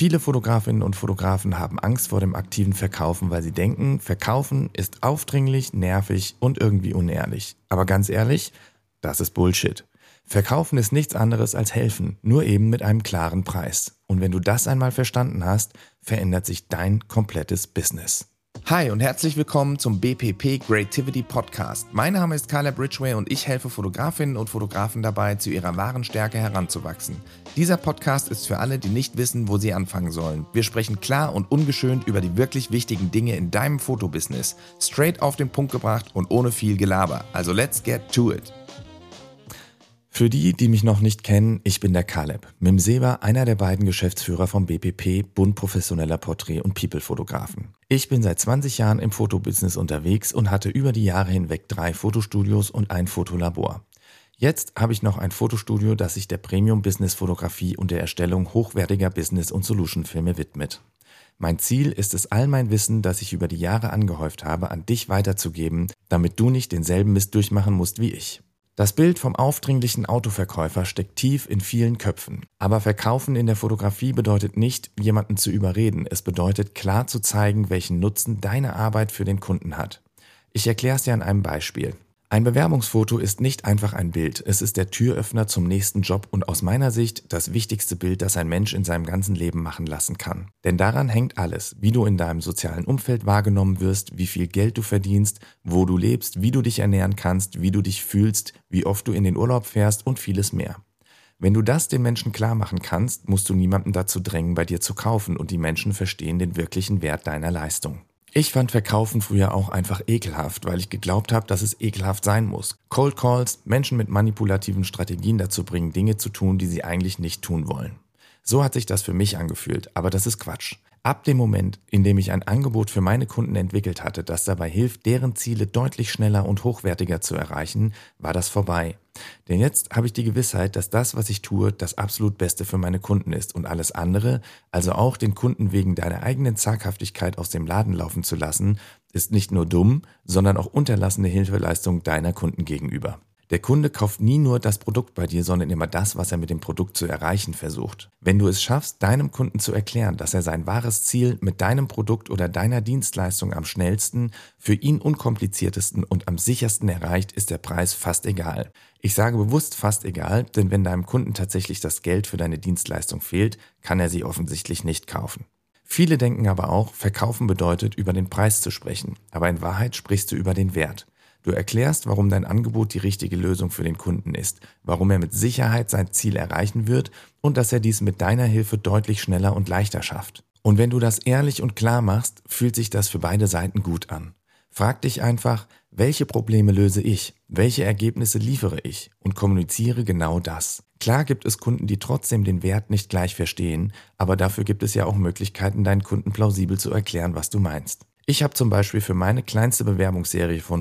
Viele Fotografinnen und Fotografen haben Angst vor dem aktiven Verkaufen, weil sie denken, Verkaufen ist aufdringlich, nervig und irgendwie unehrlich. Aber ganz ehrlich, das ist Bullshit. Verkaufen ist nichts anderes als helfen, nur eben mit einem klaren Preis. Und wenn du das einmal verstanden hast, verändert sich dein komplettes Business. Hi und herzlich willkommen zum BPP Creativity Podcast. Mein Name ist Caleb Ridgway und ich helfe Fotografinnen und Fotografen dabei, zu ihrer wahren Stärke heranzuwachsen. Dieser Podcast ist für alle, die nicht wissen, wo sie anfangen sollen. Wir sprechen klar und ungeschönt über die wirklich wichtigen Dinge in deinem Fotobusiness. Straight auf den Punkt gebracht und ohne viel Gelaber. Also let's get to it. Für die, die mich noch nicht kennen, ich bin der Caleb. Mim Seber, einer der beiden Geschäftsführer vom BPP, Bund professioneller Porträt- und People-Fotografen. Ich bin seit 20 Jahren im Fotobusiness unterwegs und hatte über die Jahre hinweg 3 Fotostudios und ein Fotolabor. Jetzt habe ich noch ein Fotostudio, das sich der Premium-Business-Fotografie und der Erstellung hochwertiger Business- und Solution-Filme widmet. Mein Ziel ist es, all mein Wissen, das ich über die Jahre angehäuft habe, an dich weiterzugeben, damit du nicht denselben Mist durchmachen musst wie ich. Das Bild vom aufdringlichen Autoverkäufer steckt tief in vielen Köpfen. Aber Verkaufen in der Fotografie bedeutet nicht, jemanden zu überreden. Es bedeutet, klar zu zeigen, welchen Nutzen deine Arbeit für den Kunden hat. Ich erkläre es dir an einem Beispiel. Ein Bewerbungsfoto ist nicht einfach ein Bild. Es ist der Türöffner zum nächsten Job und aus meiner Sicht das wichtigste Bild, das ein Mensch in seinem ganzen Leben machen lassen kann. Denn daran hängt alles, wie du in deinem sozialen Umfeld wahrgenommen wirst, wie viel Geld du verdienst, wo du lebst, wie du dich ernähren kannst, wie du dich fühlst, wie oft du in den Urlaub fährst und vieles mehr. Wenn du das den Menschen klar machen kannst, musst du niemanden dazu drängen, bei dir zu kaufen und die Menschen verstehen den wirklichen Wert deiner Leistung. Ich fand Verkaufen früher auch einfach ekelhaft, weil ich geglaubt habe, dass es ekelhaft sein muss. Cold Calls, Menschen mit manipulativen Strategien dazu bringen, Dinge zu tun, die sie eigentlich nicht tun wollen. So hat sich das für mich angefühlt, aber das ist Quatsch. Ab dem Moment, in dem ich ein Angebot für meine Kunden entwickelt hatte, das dabei hilft, deren Ziele deutlich schneller und hochwertiger zu erreichen, war das vorbei. Denn jetzt habe ich die Gewissheit, dass das, was ich tue, das absolut Beste für meine Kunden ist und alles andere, also auch den Kunden wegen deiner eigenen Zaghaftigkeit aus dem Laden laufen zu lassen, ist nicht nur dumm, sondern auch unterlassene Hilfeleistung deiner Kunden gegenüber. Der Kunde kauft nie nur das Produkt bei dir, sondern immer das, was er mit dem Produkt zu erreichen versucht. Wenn du es schaffst, deinem Kunden zu erklären, dass er sein wahres Ziel mit deinem Produkt oder deiner Dienstleistung am schnellsten, für ihn unkompliziertesten und am sichersten erreicht, ist der Preis fast egal. Ich sage bewusst fast egal, denn wenn deinem Kunden tatsächlich das Geld für deine Dienstleistung fehlt, kann er sie offensichtlich nicht kaufen. Viele denken aber auch, Verkaufen bedeutet, über den Preis zu sprechen, aber in Wahrheit sprichst du über den Wert. Du erklärst, warum dein Angebot die richtige Lösung für den Kunden ist, warum er mit Sicherheit sein Ziel erreichen wird und dass er dies mit deiner Hilfe deutlich schneller und leichter schafft. Und wenn du das ehrlich und klar machst, fühlt sich das für beide Seiten gut an. Frag dich einfach, welche Probleme löse ich, welche Ergebnisse liefere ich und kommuniziere genau das. Klar gibt es Kunden, die trotzdem den Wert nicht gleich verstehen, aber dafür gibt es ja auch Möglichkeiten, deinen Kunden plausibel zu erklären, was du meinst. Ich habe zum Beispiel für meine kleinste Bewerbungsserie von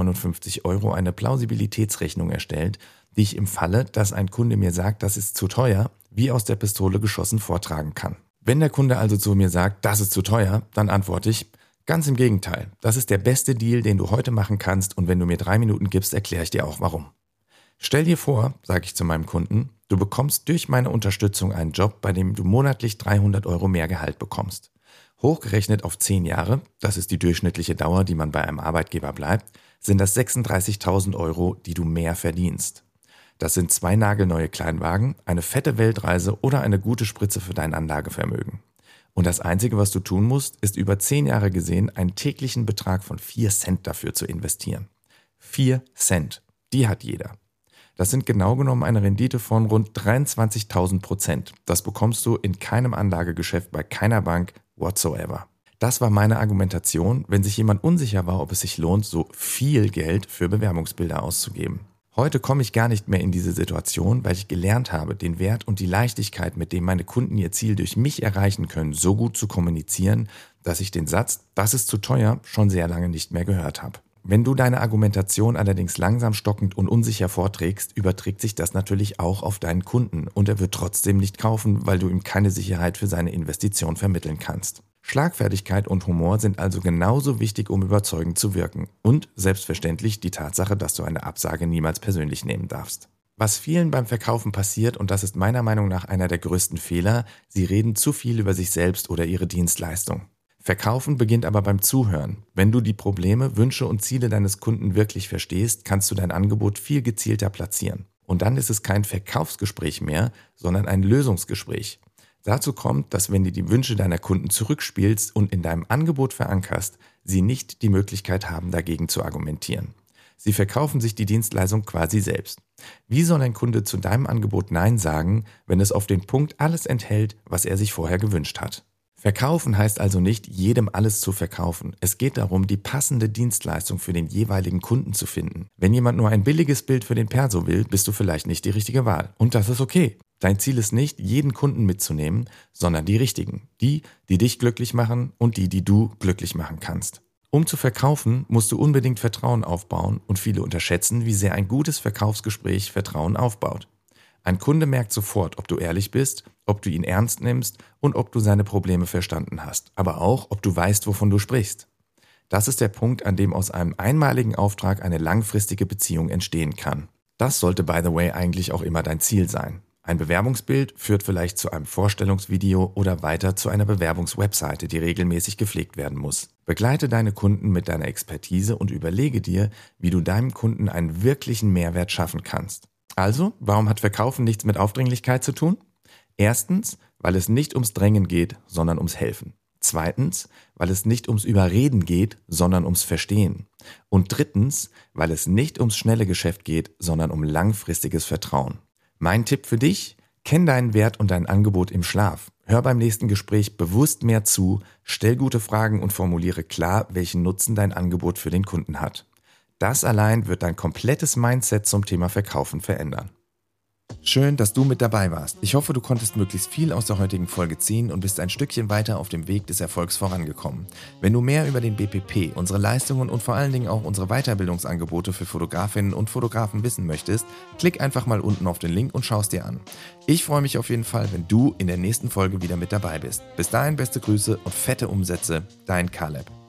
159 € eine Plausibilitätsrechnung erstellt, die ich im Falle, dass ein Kunde mir sagt, das ist zu teuer, wie aus der Pistole geschossen vortragen kann. Wenn der Kunde also zu mir sagt, das ist zu teuer, dann antworte ich, ganz im Gegenteil, das ist der beste Deal, den du heute machen kannst und wenn du mir 3 Minuten gibst, erkläre ich dir auch warum. Stell dir vor, sage ich zu meinem Kunden, du bekommst durch meine Unterstützung einen Job, bei dem du monatlich 300 € mehr Gehalt bekommst. Hochgerechnet auf 10 Jahre, das ist die durchschnittliche Dauer, die man bei einem Arbeitgeber bleibt, sind das 36.000 €, die du mehr verdienst. Das sind 2 nagelneue Kleinwagen, eine fette Weltreise oder eine gute Spritze für dein Anlagevermögen. Und das Einzige, was du tun musst, ist über 10 Jahre gesehen einen täglichen Betrag von 4 Cent dafür zu investieren. 4 Cent, die hat jeder. Das sind genau genommen eine Rendite von rund 23.000%. Das bekommst du in keinem Anlagegeschäft bei keiner Bank whatsoever. Das war meine Argumentation, wenn sich jemand unsicher war, ob es sich lohnt, so viel Geld für Bewerbungsbilder auszugeben. Heute komme ich gar nicht mehr in diese Situation, weil ich gelernt habe, den Wert und die Leichtigkeit, mit dem meine Kunden ihr Ziel durch mich erreichen können, so gut zu kommunizieren, dass ich den Satz, das ist zu teuer, schon sehr lange nicht mehr gehört habe. Wenn du deine Argumentation allerdings langsam stockend und unsicher vorträgst, überträgt sich das natürlich auch auf deinen Kunden und er wird trotzdem nicht kaufen, weil du ihm keine Sicherheit für seine Investition vermitteln kannst. Schlagfertigkeit und Humor sind also genauso wichtig, um überzeugend zu wirken und selbstverständlich die Tatsache, dass du eine Absage niemals persönlich nehmen darfst. Was vielen beim Verkaufen passiert, und das ist meiner Meinung nach einer der größten Fehler, sie reden zu viel über sich selbst oder ihre Dienstleistung. Verkaufen beginnt aber beim Zuhören. Wenn du die Probleme, Wünsche und Ziele deines Kunden wirklich verstehst, kannst du dein Angebot viel gezielter platzieren. Und dann ist es kein Verkaufsgespräch mehr, sondern ein Lösungsgespräch. Dazu kommt, dass wenn du die Wünsche deiner Kunden zurückspielst und in deinem Angebot verankerst, sie nicht die Möglichkeit haben, dagegen zu argumentieren. Sie verkaufen sich die Dienstleistung quasi selbst. Wie soll ein Kunde zu deinem Angebot Nein sagen, wenn es auf den Punkt alles enthält, was er sich vorher gewünscht hat? Verkaufen heißt also nicht, jedem alles zu verkaufen. Es geht darum, die passende Dienstleistung für den jeweiligen Kunden zu finden. Wenn jemand nur ein billiges Bild für den Perso will, bist du vielleicht nicht die richtige Wahl. Und das ist okay. Dein Ziel ist nicht, jeden Kunden mitzunehmen, sondern die richtigen. Die dich glücklich machen und die du glücklich machen kannst. Um zu verkaufen, musst du unbedingt Vertrauen aufbauen und viele unterschätzen, wie sehr ein gutes Verkaufsgespräch Vertrauen aufbaut. Ein Kunde merkt sofort, ob du ehrlich bist, ob du ihn ernst nimmst und ob du seine Probleme verstanden hast, aber auch, ob du weißt, wovon du sprichst. Das ist der Punkt, an dem aus einem einmaligen Auftrag eine langfristige Beziehung entstehen kann. Das sollte, by the way, eigentlich auch immer dein Ziel sein. Ein Bewerbungsbild führt vielleicht zu einem Vorstellungsvideo oder weiter zu einer Bewerbungswebseite, die regelmäßig gepflegt werden muss. Begleite deine Kunden mit deiner Expertise und überlege dir, wie du deinem Kunden einen wirklichen Mehrwert schaffen kannst. Also, warum hat Verkaufen nichts mit Aufdringlichkeit zu tun? Erstens, weil es nicht ums Drängen geht, sondern ums Helfen. Zweitens, weil es nicht ums Überreden geht, sondern ums Verstehen. Und drittens, weil es nicht ums schnelle Geschäft geht, sondern um langfristiges Vertrauen. Mein Tipp für dich: Kenn deinen Wert und dein Angebot im Schlaf. Hör beim nächsten Gespräch bewusst mehr zu, stell gute Fragen und formuliere klar, welchen Nutzen dein Angebot für den Kunden hat. Das allein wird dein komplettes Mindset zum Thema Verkaufen verändern. Schön, dass du mit dabei warst. Ich hoffe, du konntest möglichst viel aus der heutigen Folge ziehen und bist ein Stückchen weiter auf dem Weg des Erfolgs vorangekommen. Wenn du mehr über den BPP, unsere Leistungen und vor allen Dingen auch unsere Weiterbildungsangebote für Fotografinnen und Fotografen wissen möchtest, klick einfach mal unten auf den Link und schau es dir an. Ich freue mich auf jeden Fall, wenn du in der nächsten Folge wieder mit dabei bist. Bis dahin beste Grüße und fette Umsätze, dein Caleb.